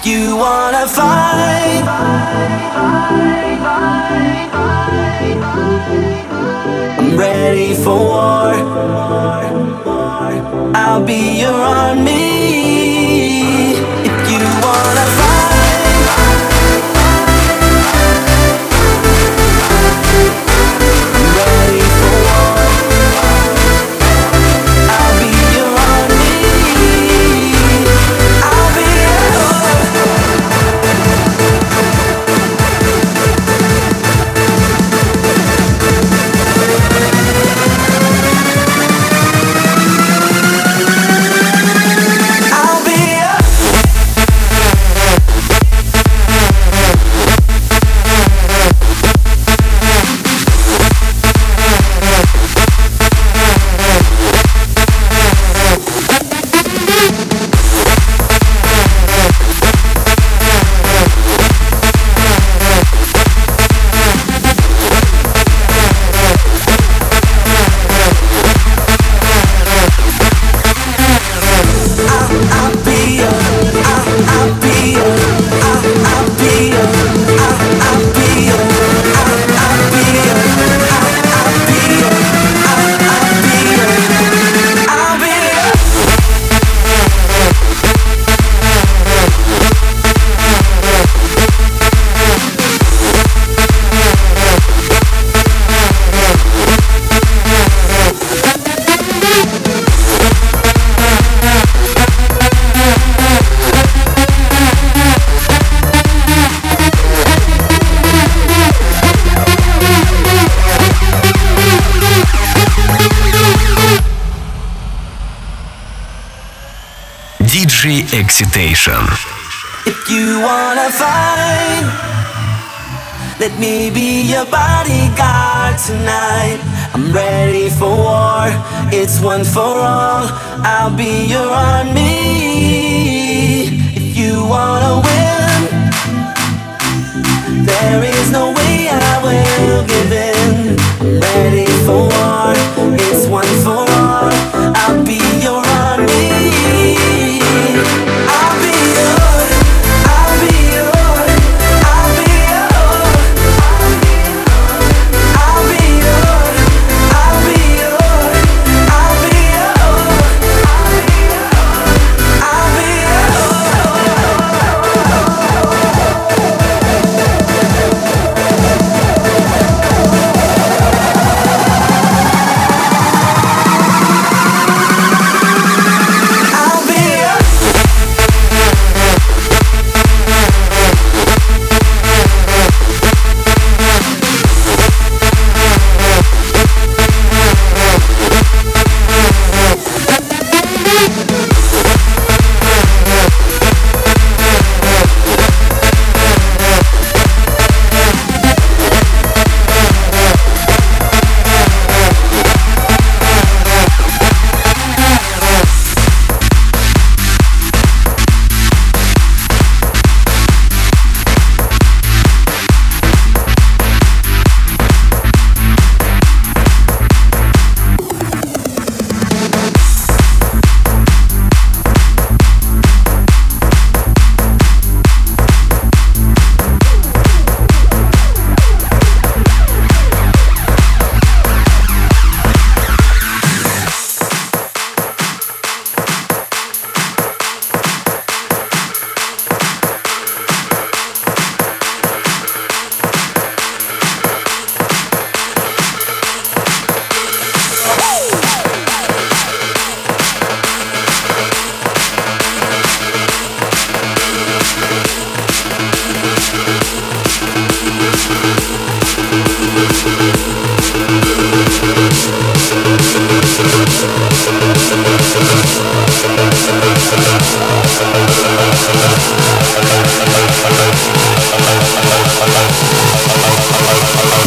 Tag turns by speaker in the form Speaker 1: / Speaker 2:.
Speaker 1: You wanna fight? I'm ready for war. I'll be your army. If you wanna fight, I'm ready for war. I'll be your army. I'll be
Speaker 2: DJ Excitation.
Speaker 1: If you wanna fight, let me be your bodyguard tonight. I'm ready for war, it's one for all. I'll be your army. If you wanna win, there is no way I will give in. I'm ready for war, it's one for all. I'll be your army. I'll be yours, I'll be yours, I'll be yours, I'll be yours, I'll be yours, I'll be yours, I'll be
Speaker 3: We'll be right back.